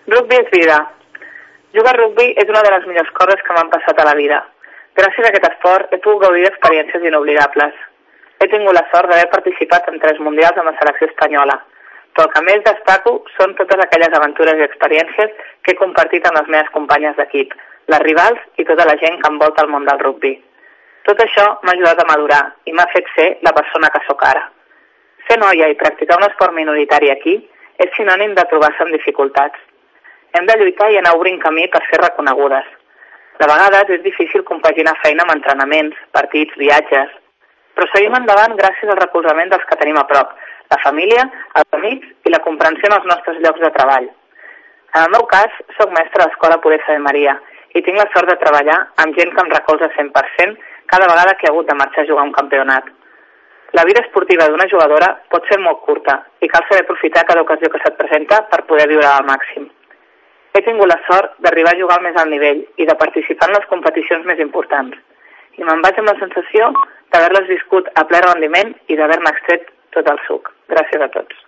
Rugby és vida. Jugar a rugby és una de les millors coses que m'han passat a la vida. Gràcies a aquest esport he pogut gaudir d'experiències inoblidables. He tingut la sort d'haver participat en 3 mundials amb la selecció espanyola, però el que més destaco són totes aquelles aventures i experiències que he compartit amb les meves companyes d'equip, les rivals i tota la gent que envolta el món del rugby. Tot això m'ha ajudat a madurar i m'ha fet ser la persona que sóc ara. Ser noia i practicar un esport minoritari aquí és sinònim de trobar-se amb dificultats. Hem de lluitar i anar obrint camí per ser reconegudes. De vegades és difícil compaginar feina amb entrenaments, partits, viatges, però seguim endavant gràcies al recolzament dels que tenim a prop, la família, els amics i la comprensió en els nostres llocs de treball. En el meu cas, soc mestra a l'Escola Puresa de Maria i tinc la sort de treballar amb gent que em recolza 100% cada vegada que he hagut de marxar a jugar a un campionat. La vida esportiva d'una jugadora pot ser molt curta i cal saber aprofitar cada ocasió que se't presenta per poder viure al màxim. He tingut la sort d'arribar a jugar al més alt nivell i de participar en les competicions més importants. I me'n vaig amb la sensació d'haver-les viscut a ple rendiment i d'haver-ne extret tot el suc. Gràcies a tots.